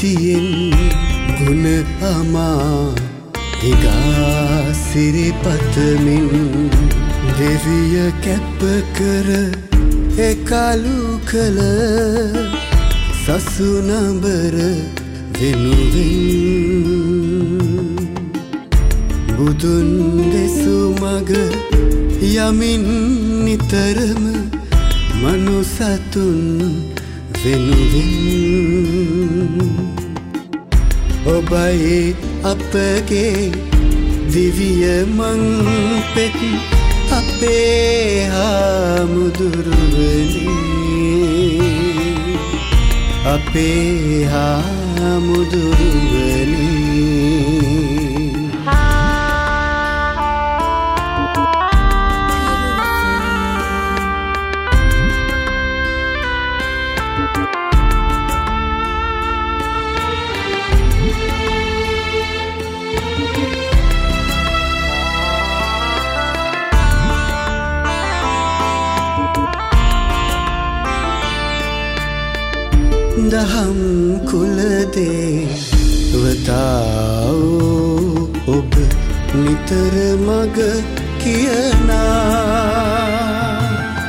හිටියෙන් ගුණ අමා එගා සිරිපතමින් දෙවිය කැප කර එකලු කළ සසුනඹර වෙනුවෙන් බුදුන් දෙසු මග යමින් නිතරම මනුසතුන් වෙනුවෙන් ඔබයි අපගේ දිවිය මං පෙත් අපේ හාමුදුරුවනේ අපේ හාමුදුරුවනේ දහම් කුල දේවතාවෝ ඔබ නිතර මග කියනා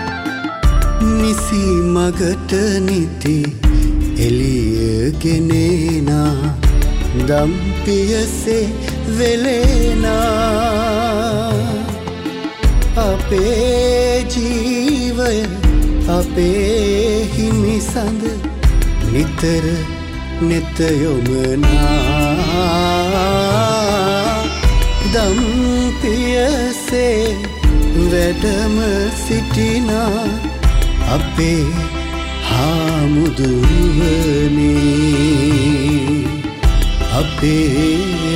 නිසි මගට නිති එළිය ගෙනෙනා දම්පියසේ වෙලෙනා අපේ ජීවය අපේ හිමිසඳ නිතර නෙත යොමනා දම්පියසේ වැඩම සිටිනා අපේ හාමුදුරුවනේ අපේ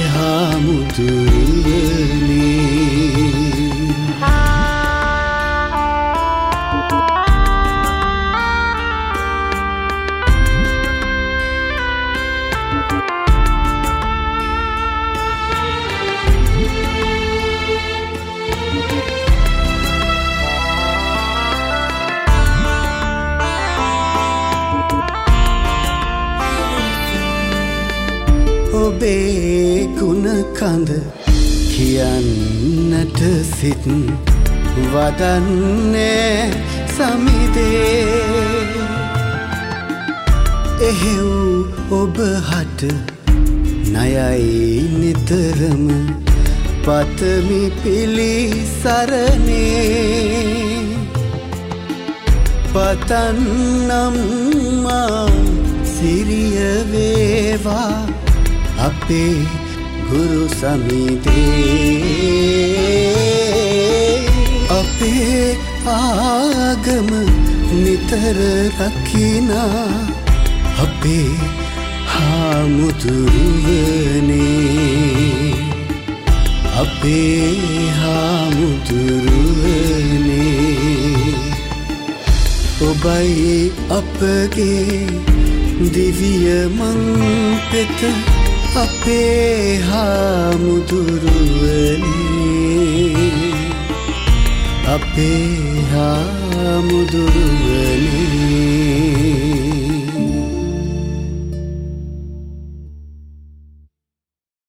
හාමුදුරුවනේ ඔබේ ගුණ කඳ කියන්නට සිත් වදන්නේ සමිදේ එහෙව් ඔබ හට ණයයි නිතරම පතමි පිළිසරණේ පතන්නම් මා සිරිය වේවා අපේ ගුරු සමිතේ අපේ ආගම නිතර රකිනා අපේ හාමුදුරුවනේ අපේ හාමුදුරුවනේ ඔබයි අපගේ දිවිය මං පෙත අපේ හාමුදුරුවනේ අපේ හාමුදුරුවනේ